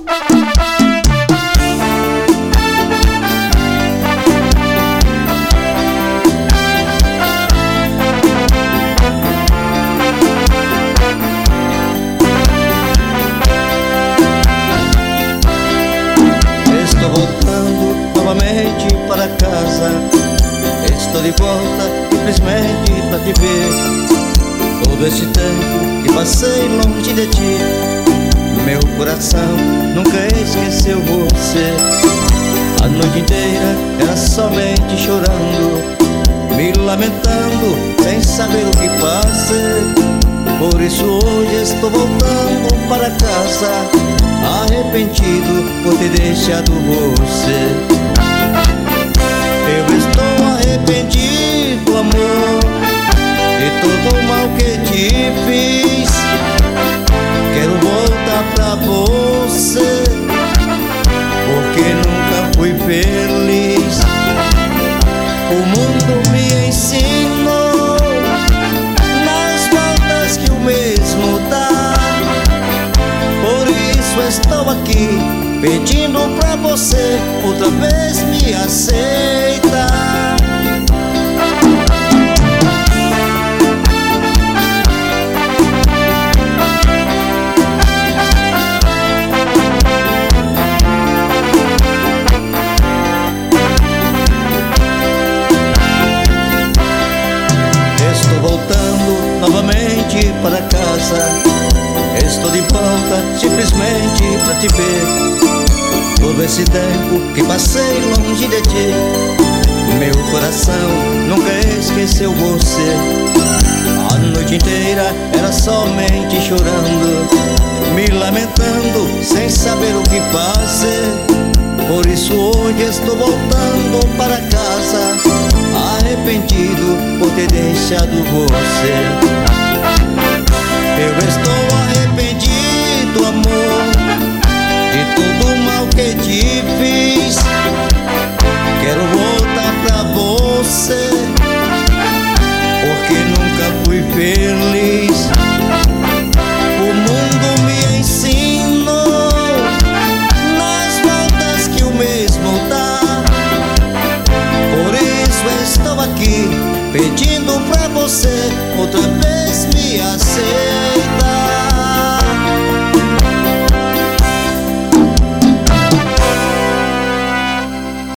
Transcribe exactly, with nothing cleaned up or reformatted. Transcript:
Estou voltando novamente para casa. Estou de volta simplesmente pra te ver. Todo esse tempo que passei longe de ti, meu coração nunca esqueceu você. A noite inteira era somente chorando, me lamentando, sem saber o que fazer. Por isso hoje estou voltando para casa, arrependido por ter deixado você. Eu estou arrependido, amor, de todo o mal que te fiz. Quero voltar pra você, porque nunca fui feliz. O mundo me ensinou nas voltas que o mesmo dá. Por isso estou aqui pedindo pra você outra vez me aceitar. Estou voltando novamente para casa. Estou de volta simplesmente pra te ver. Todo esse tempo que passei longe de ti, meu coração nunca esqueceu você. A noite inteira era somente chorando, me lamentando, sem saber o que fazer. Por isso hoje estou voltando para casa, arrependido por ter deixado você. Eu estou arrependido, amor, de todo o mal que te fiz. Quero voltar pra você, porque nunca fui feliz. O mundo me ensinou nas voltas que o mesmo dá. Por isso estou aqui pedindo pra você outra vez